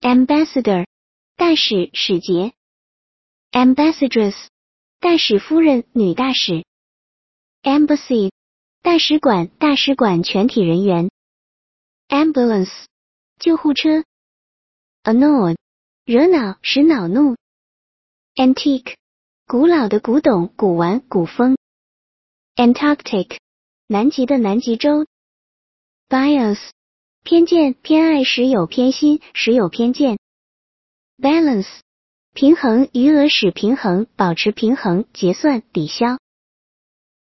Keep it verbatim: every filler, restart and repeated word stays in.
ambassador 大使使节 ambassadress 大使夫人女大使 embassy 大使馆大使馆全体人员 ambulance 救护车 annoy 惹恼使恼怒 antique 古老的古董古玩古风 Antarctic 南极的南极洲 bias 偏见偏爱使有偏心使有偏见 balance 平衡余额使平衡保持平衡结算抵消